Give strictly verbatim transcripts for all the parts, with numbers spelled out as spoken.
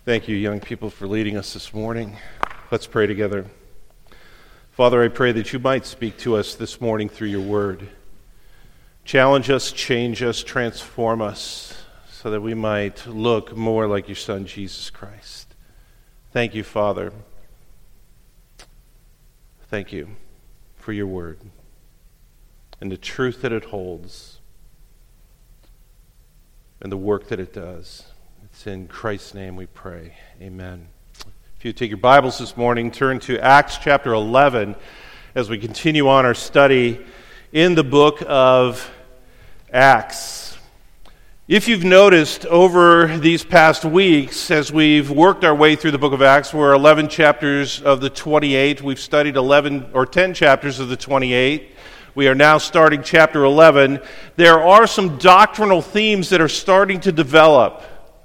Thank you, young people, for leading us this morning. Let's pray together. Father, I pray that you might speak to us this morning through your word. Challenge us, change us, transform us, so that we might look more like your Son, Jesus Christ. Thank you, Father. Thank you for your word and the truth that it holds and the work that it does. It's in Christ's name we pray. Amen. If you take your Bibles this morning, turn to Acts chapter eleven as we continue on our study in the book of Acts. If you've noticed over these past weeks, as we've worked our way through the book of Acts, we're eleven chapters of the twenty-eight. We've studied eleven or ten chapters of the twenty-eight. We are now starting chapter eleven. There are some doctrinal themes that are starting to develop.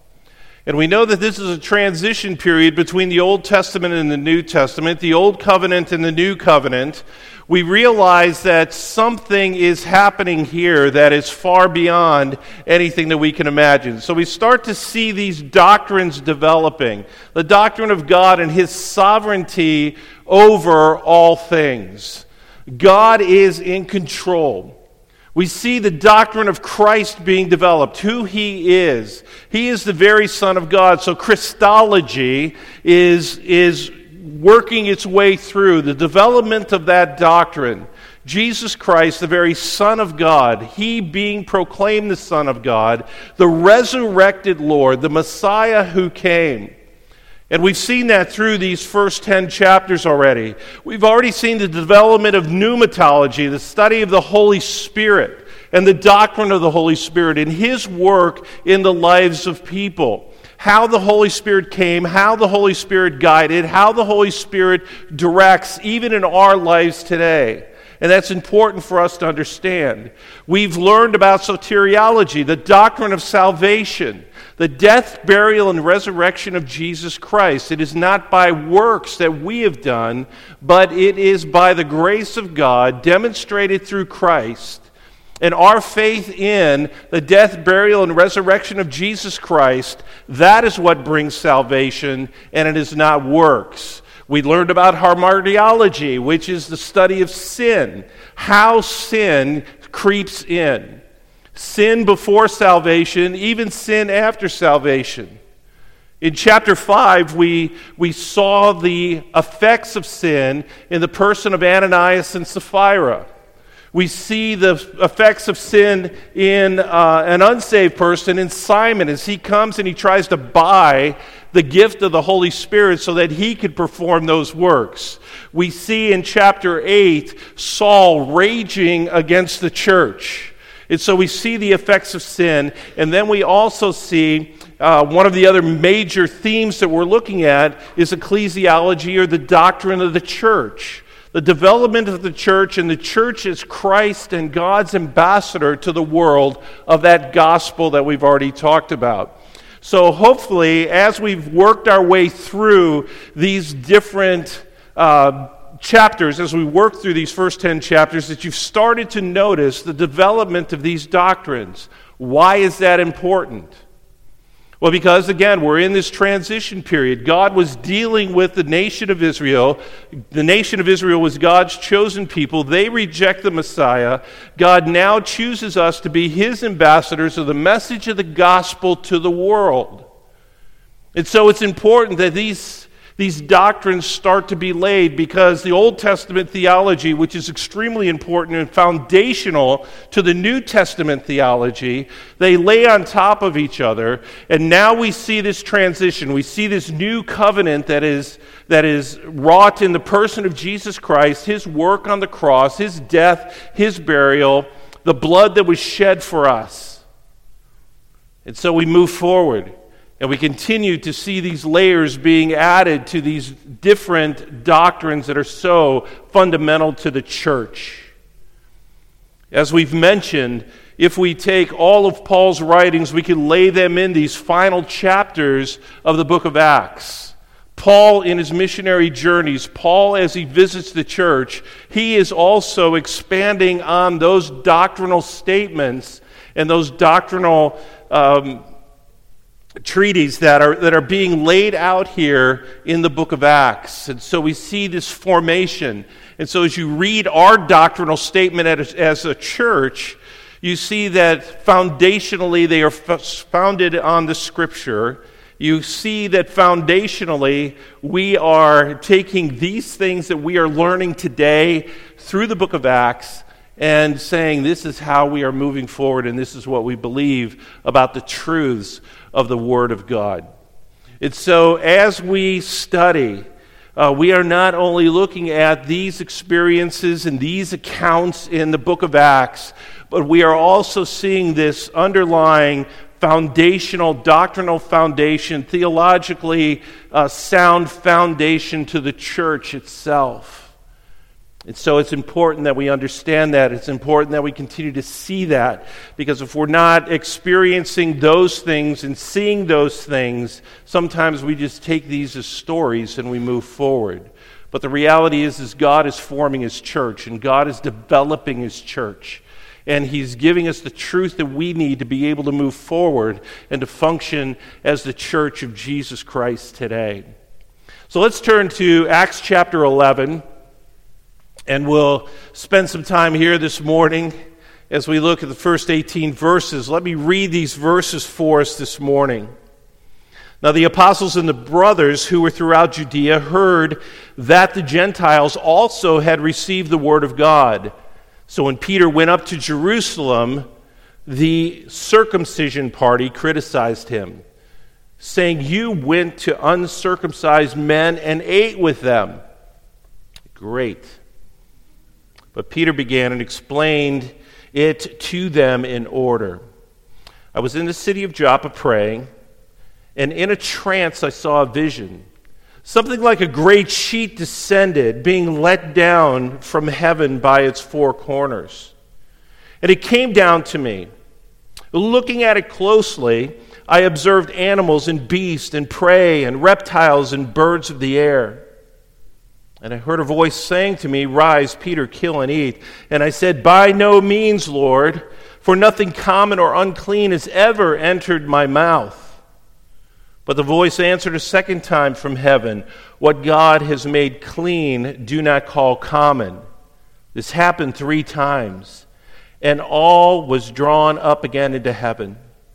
And we know that this is a transition period between the Old Testament and the New Testament, the Old Covenant and the New Covenant. We realize that something is happening here that is far beyond anything that we can imagine. So we start to see these doctrines developing. The doctrine of God and His sovereignty over all things. God is in control. We see the doctrine of Christ being developed, who He is. He is the very Son of God. So Christology is, is working its way through the development of that doctrine. Jesus Christ, the very Son of God, He being proclaimed the Son of God, the resurrected Lord, the Messiah who came. And we've seen that through these first ten chapters already. We've already seen the development of pneumatology, the study of the Holy Spirit, and the doctrine of the Holy Spirit, and His work in the lives of people. How the Holy Spirit came, how the Holy Spirit guided, how the Holy Spirit directs, even in our lives today. And that's important for us to understand. We've learned about soteriology, the doctrine of salvation, the death, burial, and resurrection of Jesus Christ. It is not by works that we have done, but it is by the grace of God demonstrated through Christ. And our faith in the death, burial, and resurrection of Jesus Christ, that is what brings salvation, and it is not works. We learned about hamartiology, which is the study of sin, how sin creeps in. Sin before salvation, even sin after salvation. In chapter five, we, we saw the effects of sin in the person of Ananias and Sapphira. We see the effects of sin in uh, an unsaved person, in Simon, as he comes and he tries to buy the gift of the Holy Spirit so that he could perform those works. We see in chapter eight, Saul raging against the church. And so we see the effects of sin, and then we also see uh, one of the other major themes that we're looking at is ecclesiology, or the doctrine of the church. The development of the church, and the church is Christ and God's ambassador to the world of that gospel that we've already talked about. So hopefully, as we've worked our way through these different uh, chapters, as we work through these first ten chapters, that you've started to notice the development of these doctrines. Why is that important? Well, because, again, we're in this transition period. God was dealing with the nation of Israel. The nation of Israel was God's chosen people. They reject the Messiah. God now chooses us to be His ambassadors of the message of the gospel to the world. And so it's important that these These doctrines start to be laid, because the Old Testament theology, which is extremely important and foundational to the New Testament theology, they lay on top of each other. And now we see this transition. We see this new covenant that is, that is wrought in the person of Jesus Christ, His work on the cross, His death, His burial, the blood that was shed for us. And so we move forward. And we continue to see these layers being added to these different doctrines that are so fundamental to the church. As we've mentioned, if we take all of Paul's writings, we can lay them in these final chapters of the book of Acts. Paul in his missionary journeys, Paul as he visits the church, he is also expanding on those doctrinal statements and those doctrinal um, treaties that are that are being laid out here in the book of Acts. And so we see this formation. And so as you read our doctrinal statement as, as a church, you see that foundationally they are f- founded on the Scripture. You see that foundationally we are taking these things that we are learning today through the book of Acts and saying this is how we are moving forward and this is what we believe about the truths of the Word of God. And so as we study, uh, we are not only looking at these experiences and these accounts in the book of Acts, but we are also seeing this underlying foundational, doctrinal foundation, theologically uh, sound foundation to the church itself. And so it's important that we understand that. It's important that we continue to see that. Because if we're not experiencing those things and seeing those things, sometimes we just take these as stories and we move forward. But the reality is, is God is forming His church and God is developing His church. And He's giving us the truth that we need to be able to move forward and to function as the church of Jesus Christ today. So let's turn to Acts chapter eleven. And we'll spend some time here this morning as we look at the first eighteen verses. Let me read these verses for us this morning. Now the apostles and the brothers who were throughout Judea heard that the Gentiles also had received the word of God. So when Peter went up to Jerusalem, the circumcision party criticized him, saying, "You went to uncircumcised men and ate with them." Great. But Peter began and explained it to them in order. "I was in the city of Joppa praying, and in a trance I saw a vision. Something like a great sheet descended, being let down from heaven by its four corners. And it came down to me. Looking at it closely, I observed animals and beasts and prey and reptiles and birds of the air. And I heard a voice saying to me, 'Rise, Peter, kill and eat.' And I said, 'By no means, Lord, for nothing common or unclean has ever entered my mouth.' But the voice answered a second time from heaven, 'What God has made clean, do not call common.' This happened three times, and all was drawn up again into heaven.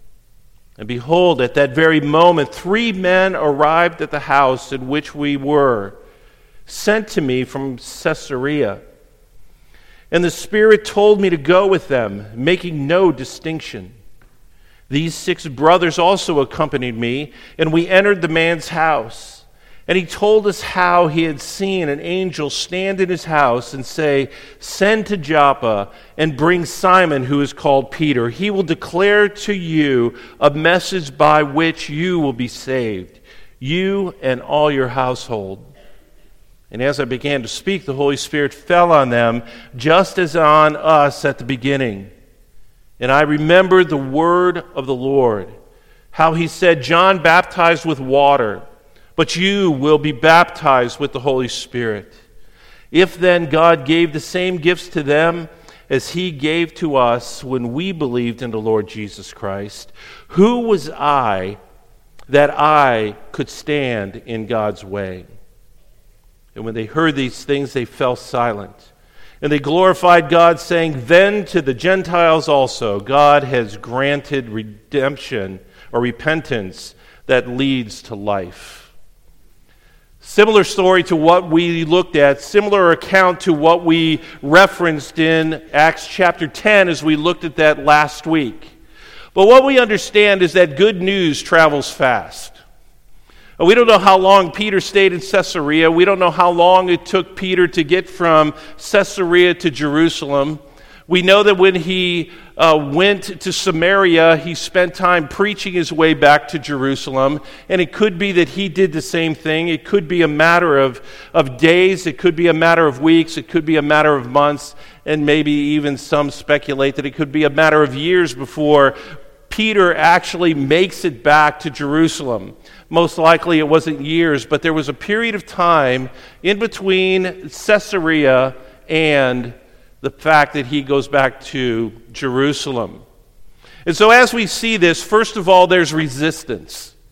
And behold, at that very moment, three men arrived at the house in which we were, sent to me from Caesarea. And the Spirit told me to go with them, making no distinction. These six brothers also accompanied me, and we entered the man's house. And he told us how he had seen an angel stand in his house and say, 'Send to Joppa and bring Simon, who is called Peter. He will declare to you a message by which you will be saved, you and all your household.' And as I began to speak, the Holy Spirit fell on them, just as on us at the beginning. And I remembered the word of the Lord, how He said, 'John baptized with water, but you will be baptized with the Holy Spirit.' If then God gave the same gifts to them as He gave to us when we believed in the Lord Jesus Christ, who was I that I could stand in God's way?" And when they heard these things, they fell silent. And they glorified God, saying, "Then to the Gentiles also God has granted redemption," or repentance, "that leads to life." Similar story to what we looked at, similar account to what we referenced in Acts chapter ten as we looked at that last week. But what we understand is that good news travels fast. We don't know how long Peter stayed in Caesarea. We don't know how long it took Peter to get from Caesarea to Jerusalem. We know that when he uh, went to Samaria, he spent time preaching his way back to Jerusalem. And it could be that he did the same thing. It could be a matter of, of days. It could be a matter of weeks. It could be a matter of months. And maybe even some speculate that it could be a matter of years before Peter actually makes it back to Jerusalem. Most likely it wasn't years, but there was a period of time in between Caesarea and the fact that he goes back to Jerusalem. And so as we see this, first of all, there's resistance.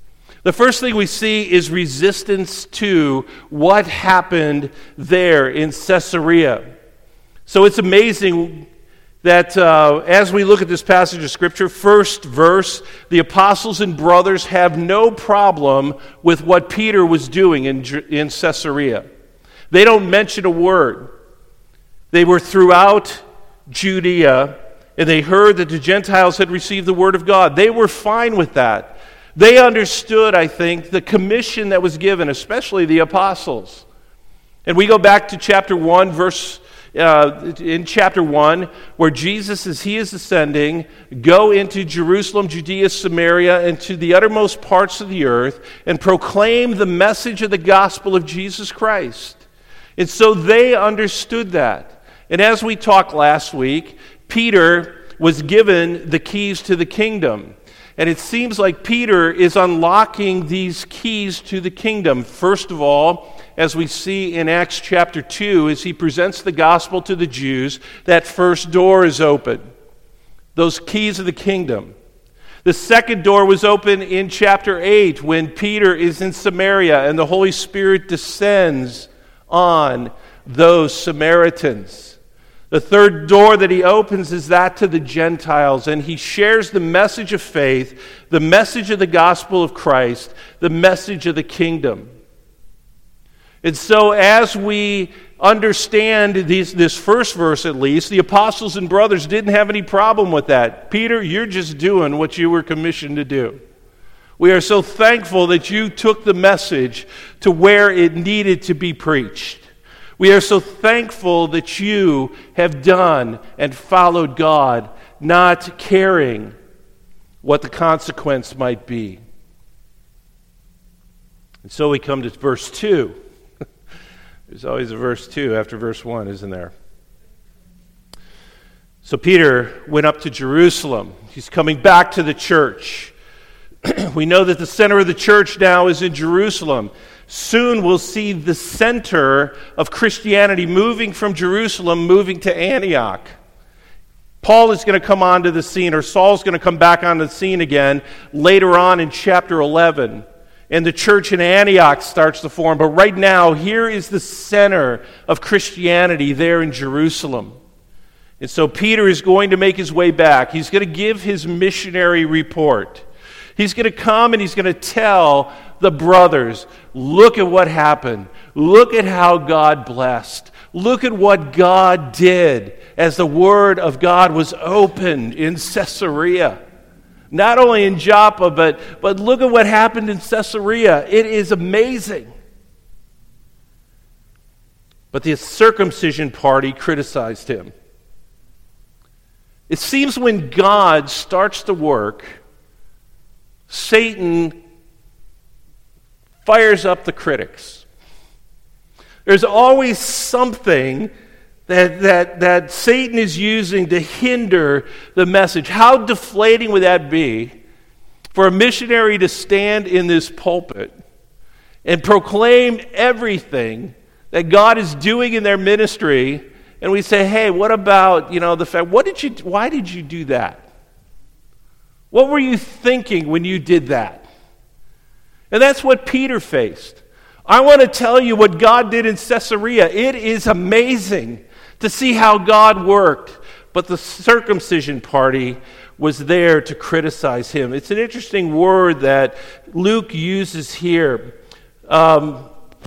The first thing we see is resistance to what happened there in Caesarea. So it's amazing that uh, as we look at this passage of Scripture, first verse, the apostles and brothers have no problem with what Peter was doing in, in Caesarea. They don't mention a word. They were throughout Judea, and they heard that the Gentiles had received the word of God. They were fine with that. They understood, I think, the commission that was given, especially the apostles. And we go back to chapter one, verse Uh, in chapter one, where Jesus, as he is ascending, go into Jerusalem, Judea, Samaria, and to the uttermost parts of the earth, and proclaim the message of the gospel of Jesus Christ. And so they understood that. And as we talked last week, Peter was given the keys to the kingdom. And it seems like Peter is unlocking these keys to the kingdom. First of all, as we see in Acts chapter two, as he presents the gospel to the Jews, that first door is open. Those keys of the kingdom. The second door was open in chapter eight when Peter is in Samaria and the Holy Spirit descends on those Samaritans. The third door that he opens is that to the Gentiles, and he shares the message of faith, the message of the gospel of Christ, the message of the kingdom. And so as we understand these, this first verse at least, the apostles and brothers didn't have any problem with that. Peter, you're just doing what you were commissioned to do. We are so thankful that you took the message to where it needed to be preached. We are so thankful that you have done and followed God, not caring what the consequence might be. And so we come to verse two. There's always a verse two after verse one, isn't there? So Peter went up to Jerusalem. He's coming back to the church. We know that the center of the church now is in Jerusalem. Soon we'll see the center of Christianity moving from Jerusalem, moving to Antioch. Paul is going to come onto the scene, or Saul's going to come back onto the scene again later on in chapter eleven. And the church in Antioch starts to form. But right now, here is the center of Christianity there in Jerusalem. And so Peter is going to make his way back. He's going to give his missionary report. He's going to come and he's going to tell the brothers, look at what happened. Look at how God blessed. Look at what God did as the word of God was opened in Caesarea. Not only in Joppa, but, but look at what happened in Caesarea. It is amazing. But the circumcision party criticized him. It seems when God starts to work, Satan fires up the critics. There's always something that, that, that Satan is using to hinder the message. How deflating would that be for a missionary to stand in this pulpit and proclaim everything that God is doing in their ministry, and we say, hey, what about, you know, the fact, what did you, why did you do that? What were you thinking when you did that? And that's what Peter faced. I want to tell you what God did in Caesarea. It is amazing to see how God worked. But the circumcision party was there to criticize him. It's an interesting word that Luke uses here. Um,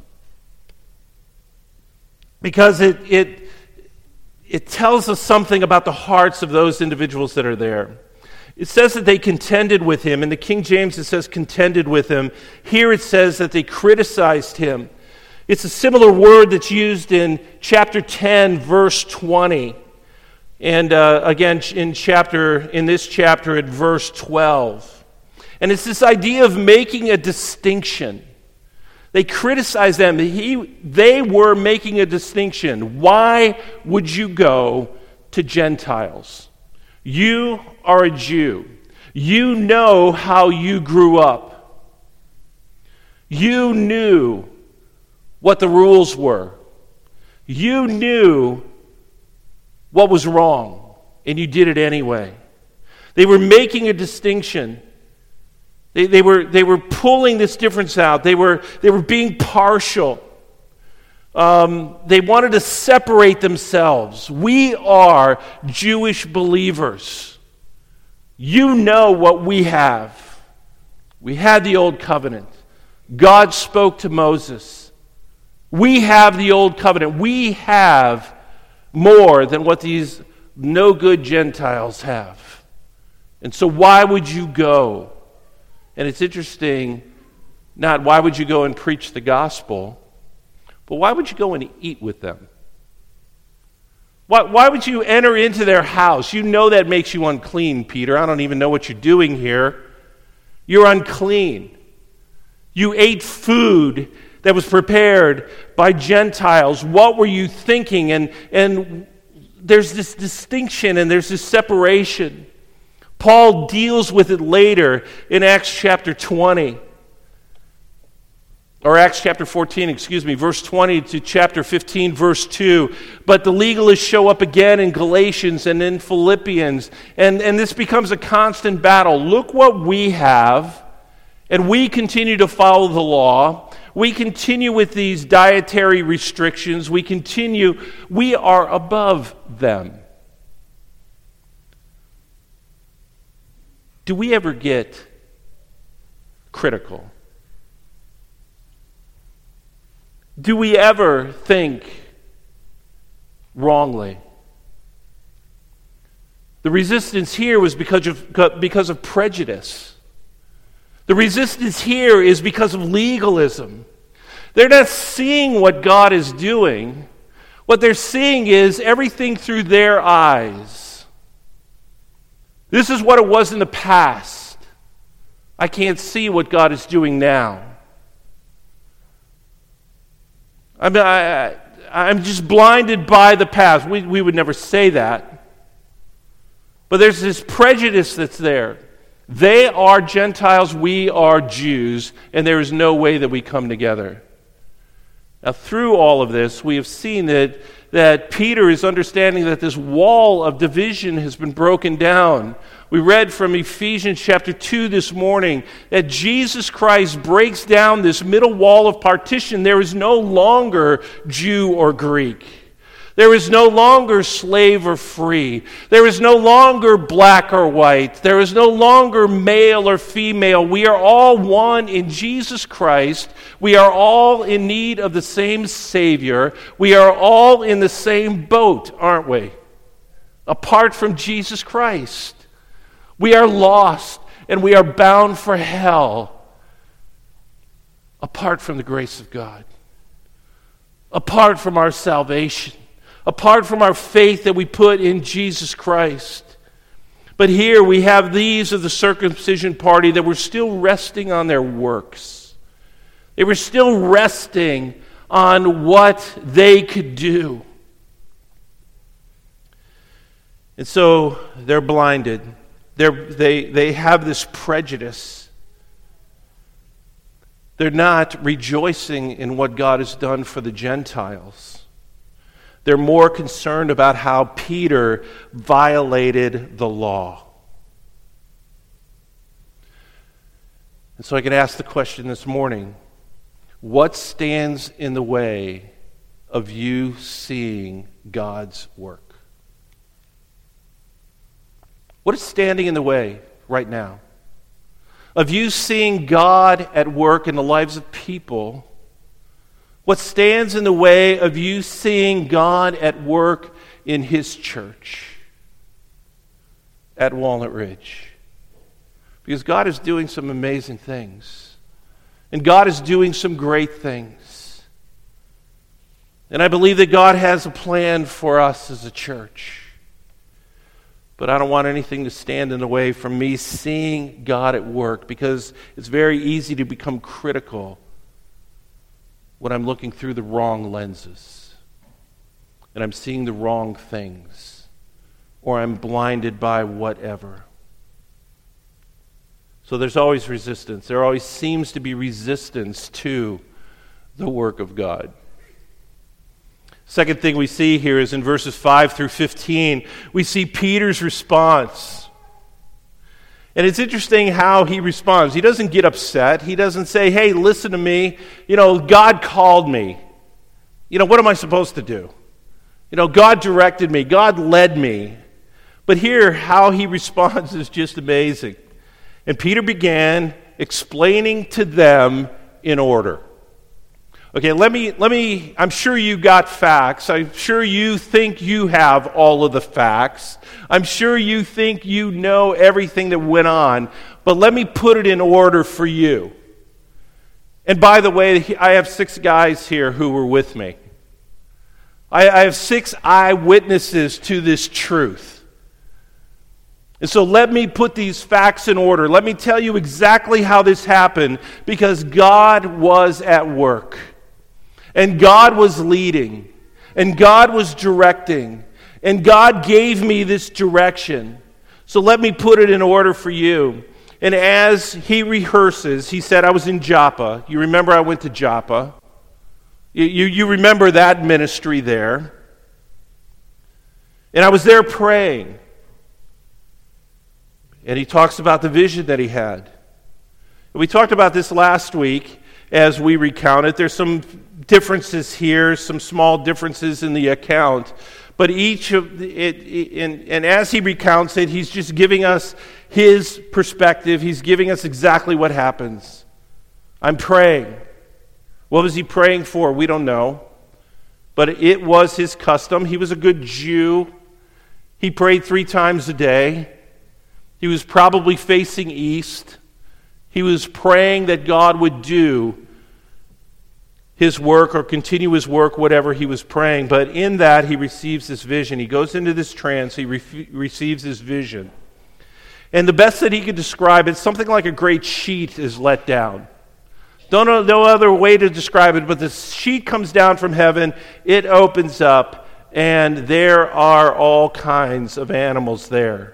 because it, it, it tells us something about the hearts of those individuals that are there. It says that they contended with him. In the King James, it says contended with him. Here it says that they criticized him. It's a similar word that's used in chapter ten, verse twenty. And uh, again, in chapter in this chapter at verse twelve. And it's this idea of making a distinction. They criticized them. He, they were making a distinction. Why would you go to Gentiles? You are a Jew. You know how you grew up. You knew what the rules were. You knew what was wrong, and you did it anyway. They were making a distinction. They, they, were, they were pulling this difference out. They were, they were being partial. Um, they wanted to separate themselves. We are Jewish believers. You know what we have. We had the Old Covenant. God spoke to Moses. We have the Old Covenant. We have more than what these no-good Gentiles have. And so why would you go? And it's interesting, not why would you go and preach the gospel, but why would you go and eat with them? Why, why would you enter into their house? You know that makes you unclean, Peter. I don't even know what you're doing here. You're unclean. You ate food that was prepared by Gentiles. What were you thinking? And, and there's this distinction and there's this separation. Paul deals with it later in Acts chapter twenty. Or Acts chapter fourteen, excuse me, verse twenty to chapter fifteen, verse two. But the legalists show up again in Galatians and in Philippians. And, and this becomes a constant battle. Look what we have, and we continue to follow the law. We continue with these dietary restrictions. We continue, we are above them. Do we ever get critical? Do we ever think wrongly? The resistance here was because of, because of prejudice. The resistance here is because of legalism. They're not seeing what God is doing. What they're seeing is everything through their eyes. This is what it was in the past. I can't see what God is doing now. I mean, I, I'm just blinded by the past. We, we would never say that. But there's this prejudice that's there. They are Gentiles, we are Jews, and there is no way that we come together. Now, through all of this, we have seen that, that Peter is understanding that this wall of division has been broken down. We read from Ephesians chapter two this morning that Jesus Christ breaks down this middle wall of partition. There is no longer Jew or Greek. There is no longer slave or free. There is no longer black or white. There is no longer male or female. We are all one in Jesus Christ. We are all in need of the same Savior. We are all in the same boat, aren't we? Apart from Jesus Christ. We are lost and we are bound for hell apart from the grace of God. Apart from our salvation. Apart from our faith that we put in Jesus Christ. But here we have these of the circumcision party that were still resting on their works. They were still resting on what they could do. And so they're blinded. They're, they, they have this prejudice. They're not rejoicing in what God has done for the Gentiles. They're more concerned about how Peter violated the law. And so I can ask the question this morning, what stands in the way of you seeing God's work? What is standing in the way right now of you seeing God at work in the lives of people? What stands in the way of you seeing God at work in His church at Walnut Ridge? Because God is doing some amazing things. And God is doing some great things. And I believe that God has a plan for us as a church. But I don't want anything to stand in the way from me seeing God at work, because it's very easy to become critical when I'm looking through the wrong lenses and I'm seeing the wrong things, or I'm blinded by whatever. So there's always resistance. There always seems to be resistance to the work of God. Second thing we see here is in verses five through fifteen, we see Peter's response. And it's interesting how he responds. He doesn't get upset. He doesn't say, hey, listen to me. You know, God called me. You know, what am I supposed to do? You know, God directed me. God led me. But here, how he responds is just amazing. And Peter began explaining to them in order. Okay, let me, let me, I'm sure you got facts. I'm sure you think you have all of the facts. I'm sure you think you know everything that went on. But let me put it in order for you. And by the way, I have six guys here who were with me. I, I have six eyewitnesses to this truth. And so let me put these facts in order. Let me tell you exactly how this happened, because God was at work. And God was leading. And God was directing. And God gave me this direction. So let me put it in order for you. And as he rehearses, he said, I was in Joppa. You remember I went to Joppa. You, you, you remember that ministry there. And I was there praying. And he talks about the vision that he had. We talked about this last week as we recounted. There's some differences here, some small differences in the account. But each of the, it, it and, and as he recounts it, he's just giving us his perspective. He's giving us exactly what happens. I'm praying. What was he praying for? We don't know. But it was his custom. He was a good Jew. He prayed three times a day. He was probably facing east. He was praying that God would do his work or continue his work, whatever he was praying. But in that, he receives this vision. He goes into this trance. He re- receives this vision. And the best that he could describe it, something like a great sheet is let down. Don't know no other way to describe it, but the sheet comes down from heaven. It opens up, and there are all kinds of animals there.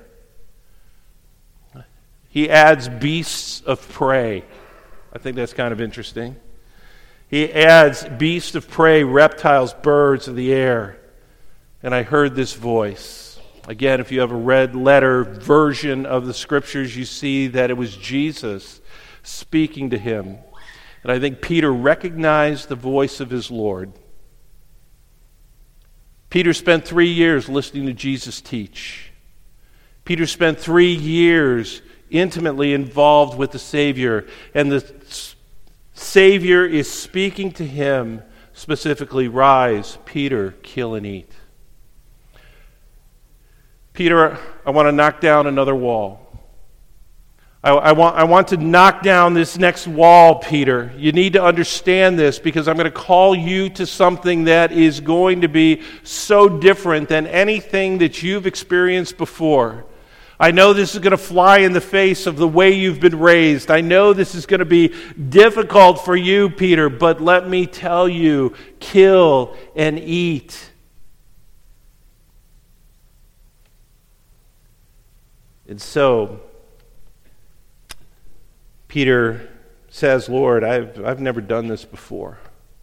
He adds beasts of prey. I think that's kind of interesting. He adds beasts of prey, reptiles, birds of the air. And I heard this voice. Again, if you have a red letter version of the scriptures, you see that it was Jesus speaking to him. And I think Peter recognized the voice of his Lord. Peter spent three years listening to Jesus teach. Peter spent three years intimately involved with the Savior, and the Savior is speaking to him specifically, rise, Peter, kill and eat. Peter, I want to knock down another wall. I, I, want, I want to knock down this next wall, Peter. You need to understand this, because I'm going to call you to something that is going to be so different than anything that you've experienced before. I know this is going to fly in the face of the way you've been raised. I know this is going to be difficult for you, Peter, but let me tell you, kill and eat. And so, Peter says, Lord, I've, I've never done this before.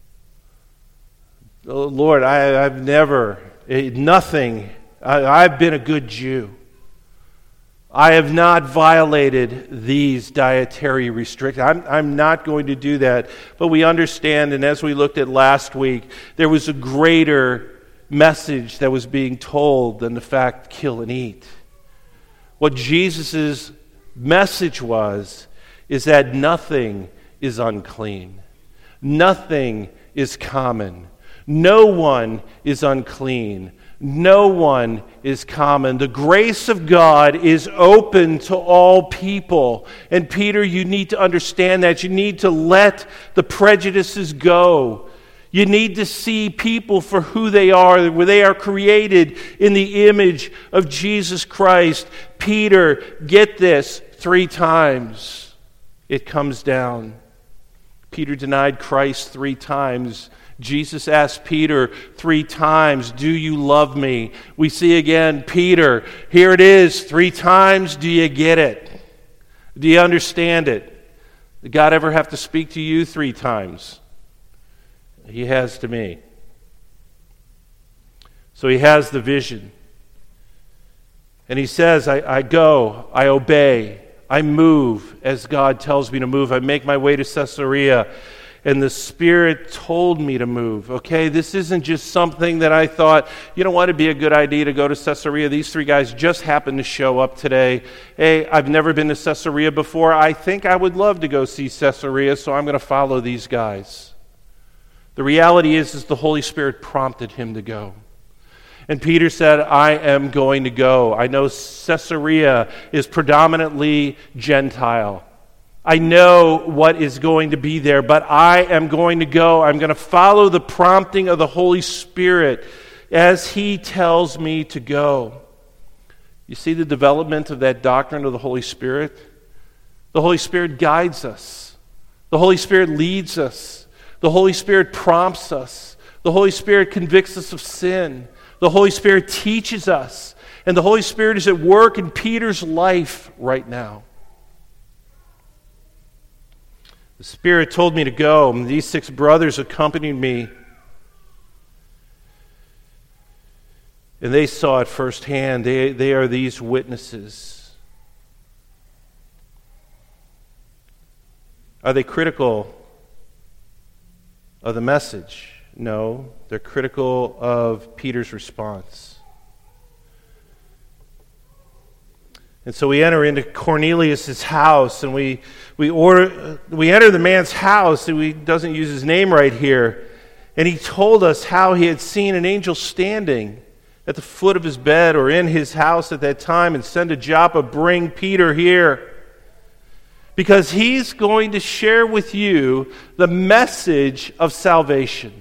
Oh, Lord, I, I've never, nothing, I, I've been a good Jew. I have not violated these dietary restrictions. I'm, I'm not going to do that. But we understand, and as we looked at last week, there was a greater message that was being told than the fact, kill and eat. What Jesus' message was, is that nothing is unclean. Nothing is common. No one is unclean. No one is common. The grace of God is open to all people. And Peter, you need to understand that. You need to let the prejudices go. You need to see people for who they are, where they are created in the image of Jesus Christ. Peter, get this, three times it comes down. Peter denied Christ three times. Jesus asked Peter three times, do you love me? We see again, Peter, here it is, three times, do you get it? Do you understand it? Did God ever have to speak to you three times? He has to me. So he has the vision. And he says, I, I go, I obey, I move as God tells me to move. I make my way to Caesarea, and the Spirit told me to move. Okay, this isn't just something that I thought, you know what, it'd be a good idea to go to Caesarea. These three guys just happened to show up today. Hey, I've never been to Caesarea before. I think I would love to go see Caesarea, so I'm going to follow these guys. The reality is, is the Holy Spirit prompted him to go. And Peter said, I am going to go. I know Caesarea is predominantly Gentile. I know what is going to be there, but I am going to go. I'm going to follow the prompting of the Holy Spirit as He tells me to go. You see the development of that doctrine of the Holy Spirit? The Holy Spirit guides us. The Holy Spirit leads us. The Holy Spirit prompts us. The Holy Spirit convicts us of sin. The Holy Spirit teaches us. And the Holy Spirit is at work in Peter's life right now. The Spirit told me to go, and these six brothers accompanied me. And they saw it firsthand. They, they are these witnesses. Are they critical of the message? No, they're critical of Peter's response. And so we enter into Cornelius' house, and we we order we enter the man's house, and he doesn't use his name right here. And he told us how he had seen an angel standing at the foot of his bed or in his house at that time, and send to Joppa, bring Peter here. Because he's going to share with you the message of salvation.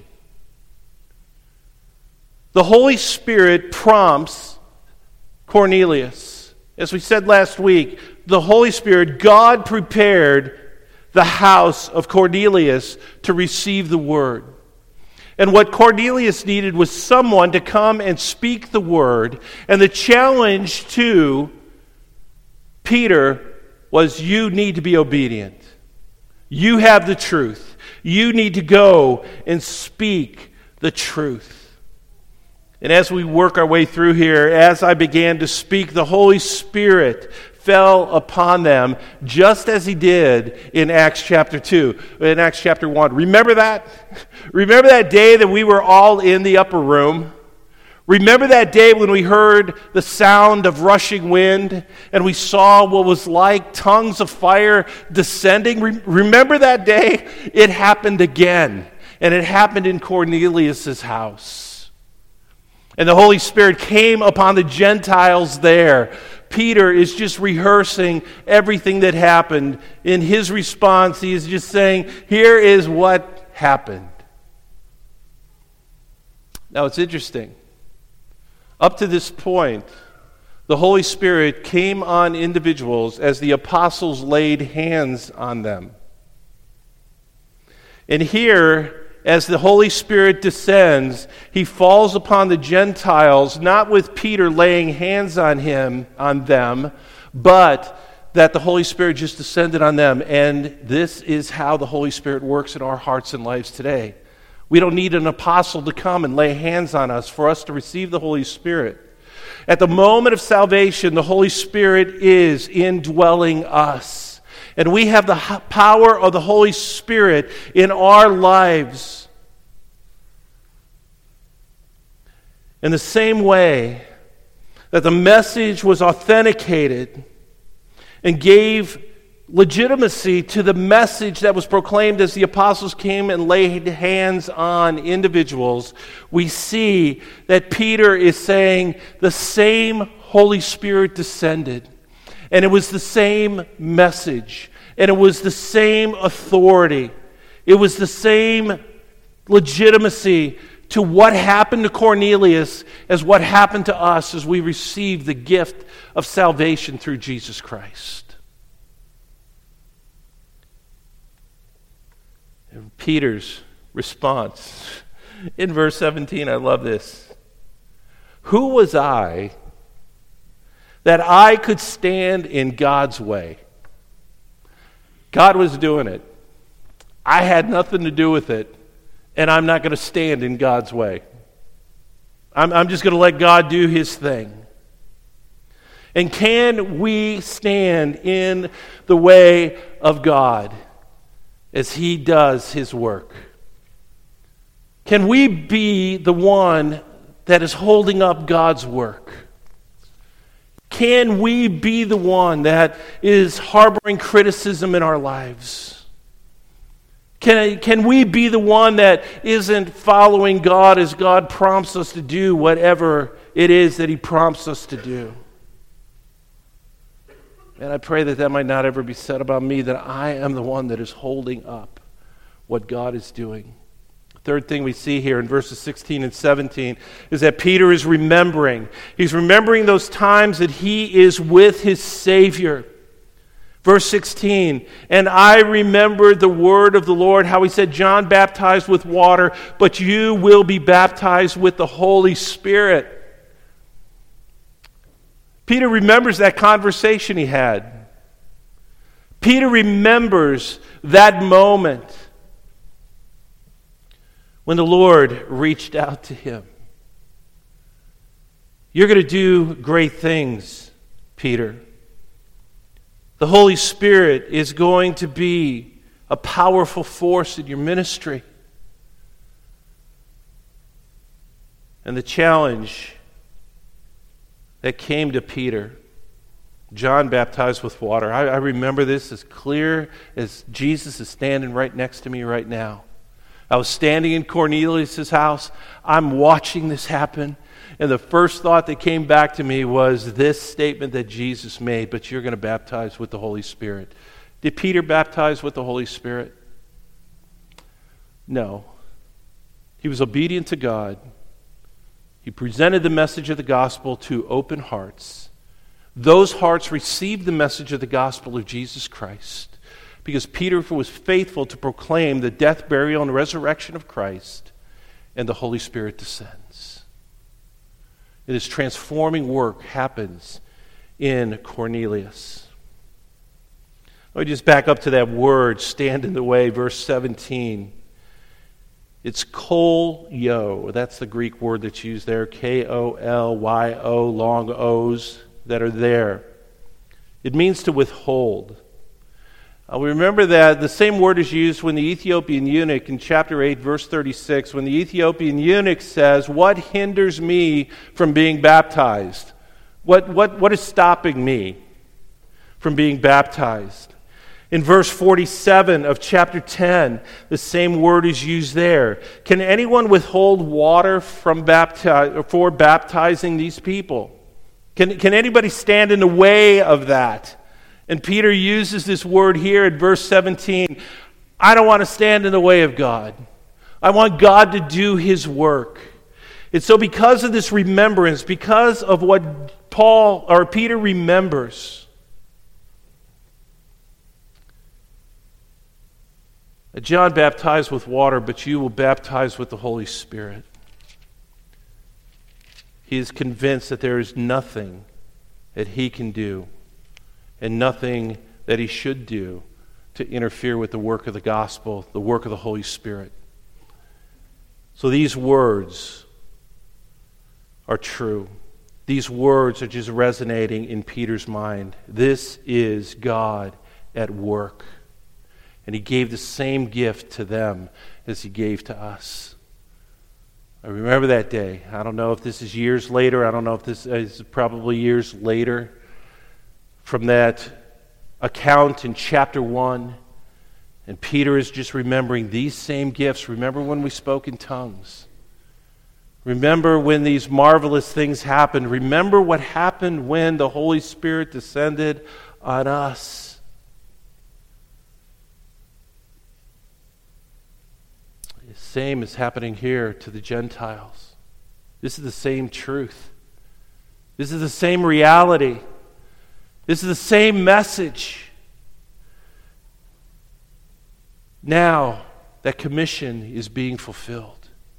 The Holy Spirit prompts Cornelius. As we said last week, the Holy Spirit, God prepared the house of Cornelius to receive the word. And what Cornelius needed was someone to come and speak the word. And the challenge to Peter was, you need to be obedient. You have the truth. You need to go and speak the truth. And as we work our way through here, as I began to speak, the Holy Spirit fell upon them just as He did in Acts chapter two, in Acts chapter one. Remember that? Remember that day that we were all in the upper room? Remember that day when we heard the sound of rushing wind and we saw what was like tongues of fire descending? Remember that day? It happened again, and it happened in Cornelius' house. And the Holy Spirit came upon the Gentiles there. Peter is just rehearsing everything that happened. In his response, he is just saying, here is what happened. Now, it's interesting. Up to this point, the Holy Spirit came on individuals as the apostles laid hands on them. And here, as the Holy Spirit descends, He falls upon the Gentiles, not with Peter laying hands on him, on them, but that the Holy Spirit just descended on them. And this is how the Holy Spirit works in our hearts and lives today. We don't need an apostle to come and lay hands on us for us to receive the Holy Spirit. At the moment of salvation, the Holy Spirit is indwelling us. And we have the power of the Holy Spirit in our lives. In the same way that the message was authenticated and gave legitimacy to the message that was proclaimed as the apostles came and laid hands on individuals, we see that Peter is saying the same Holy Spirit descended. And it was the same message. And it was the same authority. It was the same legitimacy to what happened to Cornelius as what happened to us as we received the gift of salvation through Jesus Christ. And Peter's response in verse seventeen, I love this. Who was I that I could stand in God's way? God was doing it. I had nothing to do with it, and I'm not going to stand in God's way. I'm, I'm just going to let God do His thing. And can we stand in the way of God as He does His work? Can we be the one that is holding up God's work? Can we be the one that is harboring criticism in our lives? Can, can we be the one that isn't following God as God prompts us to do whatever it is that He prompts us to do? And I pray that that might not ever be said about me, that I am the one that is holding up what God is doing. Third thing we see here in verses sixteen and seventeen is that Peter is remembering. He's remembering those times that he is with his Savior. Verse sixteen, and I remembered the word of the Lord, how He said, John baptized with water, but you will be baptized with the Holy Spirit. Peter remembers that conversation he had. Peter remembers that moment when the Lord reached out to him. You're going to do great things, Peter. The Holy Spirit is going to be a powerful force in your ministry. And the challenge that came to Peter, John baptized with water. I, I remember this as clear as Jesus is standing right next to me right now. I was standing in Cornelius' house. I'm watching this happen. And the first thought that came back to me was this statement that Jesus made, but you're going to baptize with the Holy Spirit. Did Peter baptize with the Holy Spirit? No. He was obedient to God. He presented the message of the gospel to open hearts. Those hearts received the message of the gospel of Jesus Christ because Peter was faithful to proclaim the death, burial, and resurrection of Christ, and the Holy Spirit descends. And this transforming work happens in Cornelius. Let me just back up to that word, stand in the way, verse seventeen. It's kolyo. That's the Greek word that's used there, K O L Y O, long O's that are there. It means to withhold. Uh, we remember that the same word is used when the Ethiopian eunuch in chapter eight, verse thirty-six, when the Ethiopian eunuch says, what hinders me from being baptized? What, what, what is stopping me from being baptized? In verse forty-seven of chapter ten, the same word is used there. Can anyone withhold water from bapti- for baptizing these people? Can, can anybody stand in the way of that? And Peter uses this word here in verse seventeen. I don't want to stand in the way of God. I want God to do His work. And so because of this remembrance, because of what Paul or Peter remembers, John baptized with water, but you will baptize with the Holy Spirit. He is convinced that there is nothing that he can do and nothing that he should do to interfere with the work of the gospel, the work of the Holy Spirit. So these words are true. These words are just resonating in Peter's mind. This is God at work. And He gave the same gift to them as He gave to us. I remember that day. I don't know if this is years later. I don't know if this is probably years later from that account in chapter one. And Peter is just remembering these same gifts. Remember when we spoke in tongues. Remember when these marvelous things happened. Remember what happened when the Holy Spirit descended on us. The same is happening here to the Gentiles. This is the same truth. This is the same reality. This is the same message. Now that commission is being fulfilled.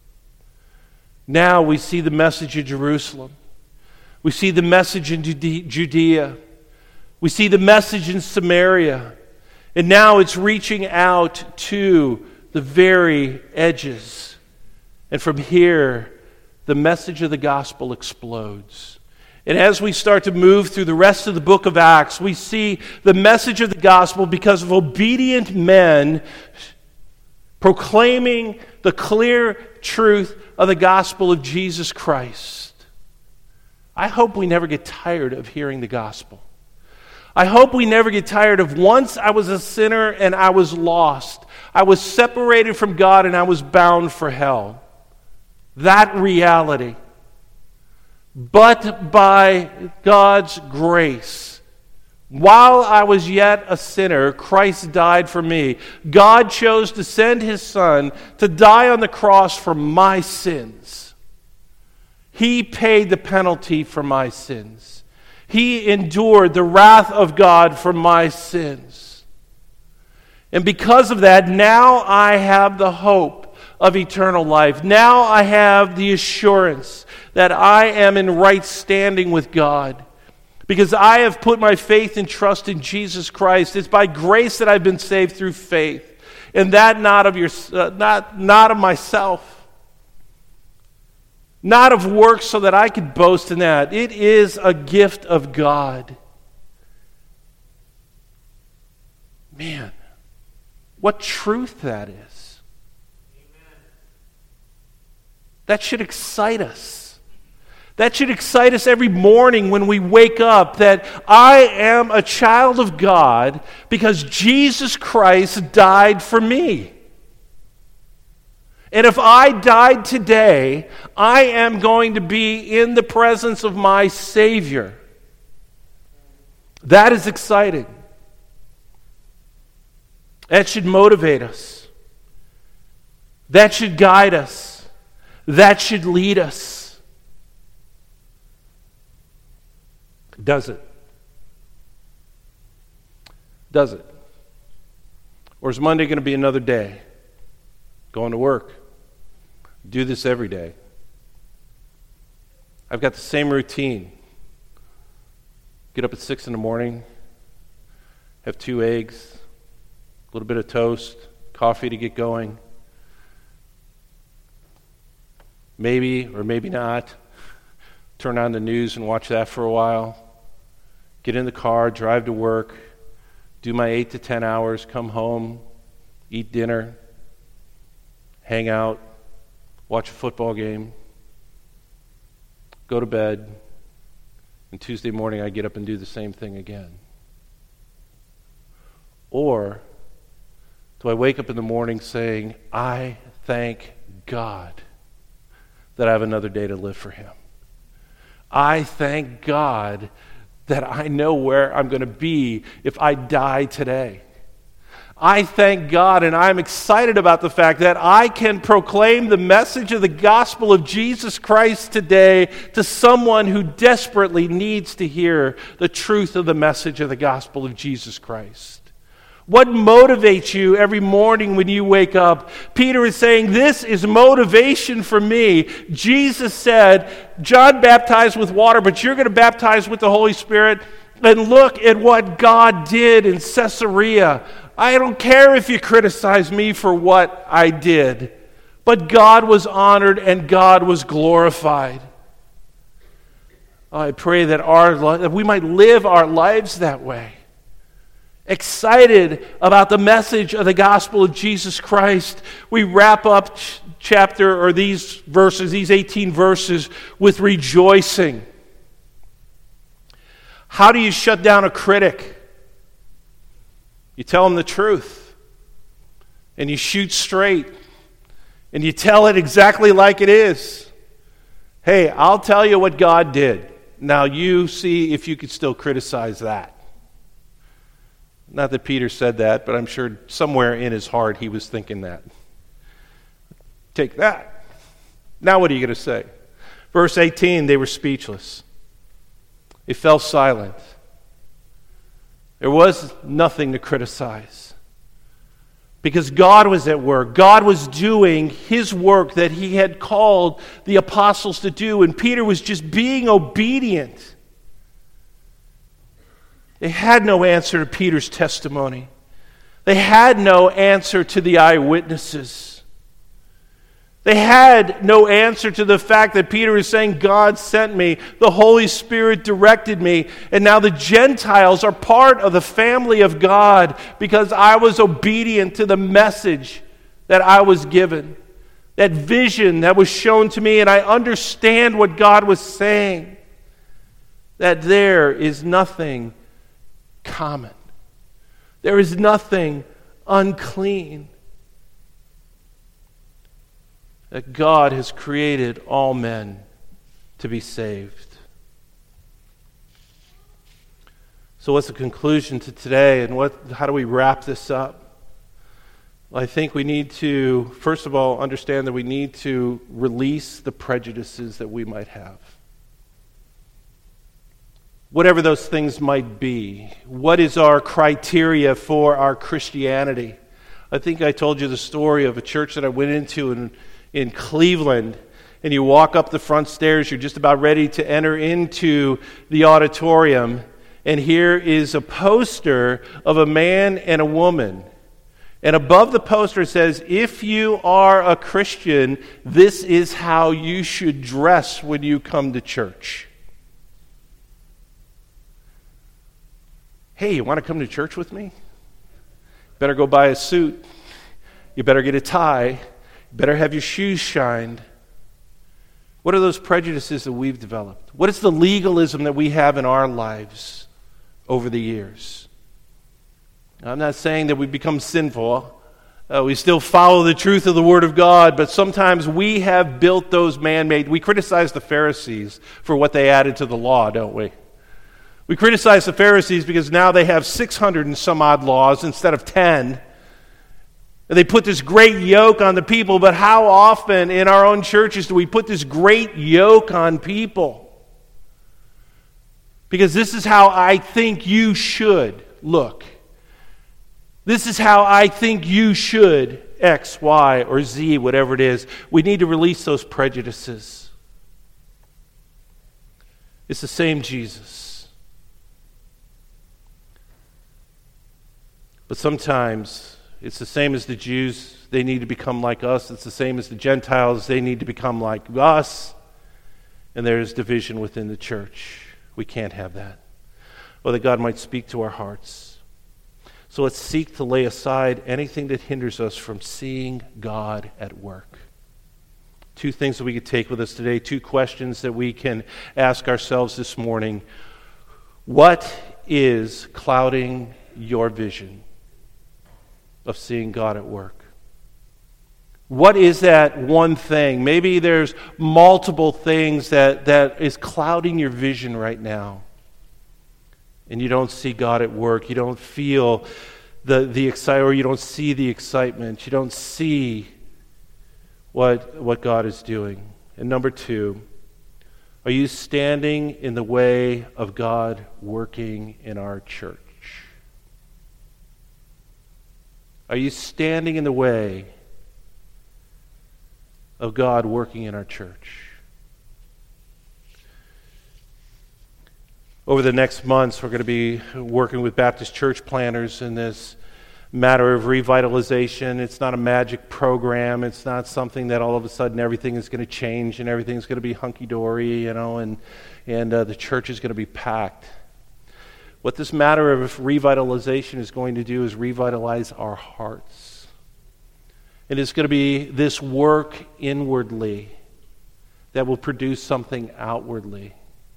Now we see the message in Jerusalem. We see the message in Judea. We see the message in Samaria. And now it's reaching out to the very edges. And from here, the message of the gospel explodes. And as we start to move through the rest of the book of Acts, we see the message of the gospel because of obedient men proclaiming the clear truth of the gospel of Jesus Christ. I hope we never get tired of hearing the gospel. I hope we never get tired of once I was a sinner and I was lost. I was separated from God and I was bound for hell. That reality. But by God's grace, while I was yet a sinner, Christ died for me. God chose to send His Son to die on the cross for my sins. He paid the penalty for my sins. He endured the wrath of God for my sins. And because of that, now I have the hope of eternal life. Now I have the assurance that I am in right standing with God. Because I have put my faith and trust in Jesus Christ. It's by grace that I've been saved through faith. And that not of your, uh, not, not of myself. Not of works so that I could boast in that. It is a gift of God. Man, what truth that is. Amen. That should excite us. That should excite us every morning when we wake up, that I am a child of God because Jesus Christ died for me. And if I died today, I am going to be in the presence of my Savior. That is exciting. That should motivate us. That should guide us. That should lead us. Does it? Does it? Or is Monday going to be another day? Going to work. Do this every day. I've got the same routine. Get up at six in the morning, have two eggs, a little bit of toast, coffee to get going. Maybe or maybe not, turn on the news and watch that for a while. Get in the car, drive to work, do my eight to ten hours, come home, eat dinner, hang out, watch a football game, go to bed, and Tuesday morning I get up and do the same thing again. Or do I wake up in the morning saying, I thank God that I have another day to live for Him. I thank God that I know where I'm going to be if I die today. I thank God and I'm excited about the fact that I can proclaim the message of the gospel of Jesus Christ today to someone who desperately needs to hear the truth of the message of the gospel of Jesus Christ. What motivates you every morning when you wake up? Peter is saying, this is motivation for me. Jesus said, John baptized with water, but you're going to baptize with the Holy Spirit. And look at what God did in Caesarea. I don't care if you criticize me for what I did, but God was honored and God was glorified. I pray that our that we might live our lives that way. Excited about the message of the gospel of Jesus Christ. We wrap up ch- chapter or these verses, these eighteen verses, with rejoicing. How do you shut down a critic? You tell him the truth. And you shoot straight. And you tell it exactly like it is. Hey, I'll tell you what God did. Now you see if you could still criticize that. Not that Peter said that, but I'm sure somewhere in his heart he was thinking that. Take that. Now what are you going to say? Verse eighteen, they were speechless. They fell silent. There was nothing to criticize. Because God was at work. God was doing His work that He had called the apostles to do. And Peter was just being obedient. They had no answer to Peter's testimony. They had no answer to the eyewitnesses. They had no answer to the fact that Peter is saying, God sent me, the Holy Spirit directed me, and now the Gentiles are part of the family of God because I was obedient to the message that I was given, that vision that was shown to me, and I understand what God was saying, that there is nothing common. There is nothing unclean. That God has created all men to be saved. So what's the conclusion to today, and what? How do we wrap this up? Well, I think we need to, first of all, understand that we need to release the prejudices that we might have. Whatever those things might be. What is our criteria for our Christianity? I think I told you the story of a church that I went into in in Cleveland, and you walk up the front stairs, you're just about ready to enter into the auditorium, and here is a poster of a man and a woman. And above the poster it says, if you are a Christian, this is how you should dress when you come to church. Hey, you want to come to church with me? Better go buy a suit. You better get a tie. Better have your shoes shined. What are those prejudices that we've developed? What is the legalism that we have in our lives over the years? Now, I'm not saying that we become sinful. Uh, we still follow the truth of the Word of God, but sometimes we have built those man-made. We criticize the Pharisees for what they added to the law, don't we? We criticize the Pharisees because now they have six hundred and some odd laws instead of ten. They put this great yoke on the people, but how often in our own churches do we put this great yoke on people? Because this is how I think you should look. This is how I think you should X, Y, or Z, whatever it is. We need to release those prejudices. It's the same Jesus. But sometimes it's the same as the Jews. They need to become like us. It's the same as the Gentiles. They need to become like us. And there's division within the church. We can't have that. Or that God might speak to our hearts. So let's seek to lay aside anything that hinders us from seeing God at work. Two things that we could take with us today. Two questions that we can ask ourselves this morning. What is clouding your vision of seeing God at work? What is that one thing? Maybe there's multiple things that, that is clouding your vision right now. And you don't see God at work. You don't feel the, the excitement, or you don't see the excitement. You don't see what, what God is doing. And number two, are you standing in the way of God working in our church? Are you standing in the way of God working in our church? Over the next months, we're going to be working with Baptist church planners in this matter of revitalization. It's not a magic program. It's not something that all of a sudden everything is going to change and everything's going to be hunky-dory, you know, and, and uh, the church is going to be packed. What this matter of revitalization is going to do is revitalize our hearts. And it's going to be this work inwardly that will produce something outwardly.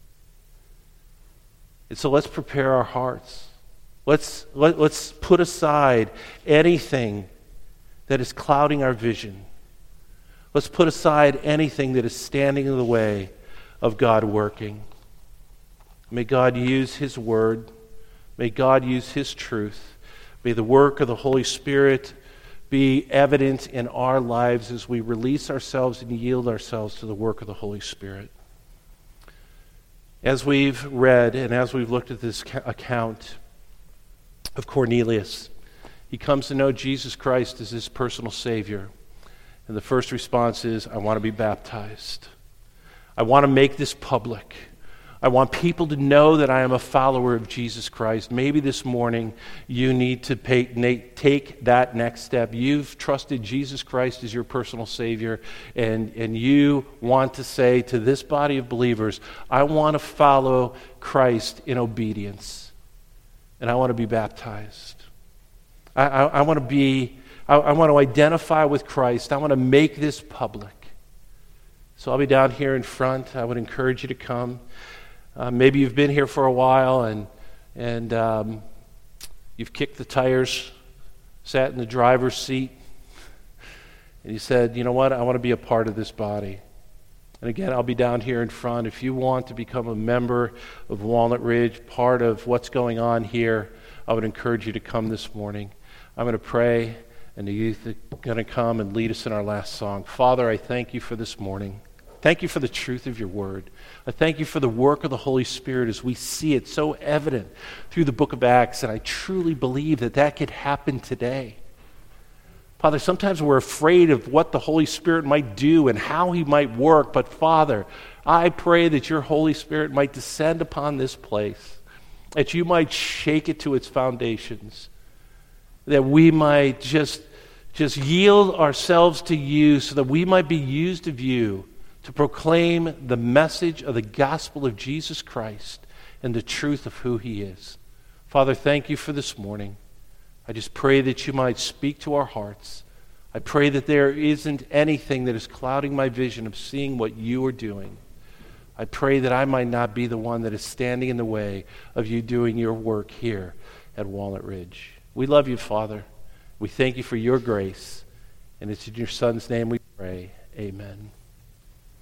And so let's prepare our hearts. Let's, let, let's put aside anything that is clouding our vision. Let's put aside anything that is standing in the way of God working. May God use His Word. May God use His truth. May the work of the Holy Spirit be evident in our lives as we release ourselves and yield ourselves to the work of the Holy Spirit. As we've read and as we've looked at this account of Cornelius, he comes to know Jesus Christ as his personal Savior. And the first response is, I want to be baptized. I want to make this public. I want people to know that I am a follower of Jesus Christ. Maybe this morning you need to pay, na- take that next step. You've trusted Jesus Christ as your personal Savior, and, and you want to say to this body of believers, I want to follow Christ in obedience, and I want to be baptized. I, I, I want to be, I, I want to identify with Christ. I want to make this public. So I'll be down here in front. I would encourage you to come. Uh, maybe you've been here for a while and and um, you've kicked the tires, sat in the driver's seat, and you said, you know what, I want to be a part of this body. And again, I'll be down here in front. If you want to become a member of Walnut Ridge, part of what's going on here, I would encourage you to come this morning. I'm going to pray, and the youth are going to come and lead us in our last song. Father, I thank you for this morning. Thank you for the truth of your word. I thank you for the work of the Holy Spirit as we see it so evident through the book of Acts, and I truly believe that that could happen today. Father, sometimes we're afraid of what the Holy Spirit might do and how he might work, but Father, I pray that your Holy Spirit might descend upon this place, that you might shake it to its foundations, that we might just, just yield ourselves to you so that we might be used of you to proclaim the message of the gospel of Jesus Christ and the truth of who he is. Father, thank you for this morning. I just pray that you might speak to our hearts. I pray that there isn't anything that is clouding my vision of seeing what you are doing. I pray that I might not be the one that is standing in the way of you doing your work here at Walnut Ridge. We love you, Father. We thank you for your grace. And it's in your Son's name we pray. Amen.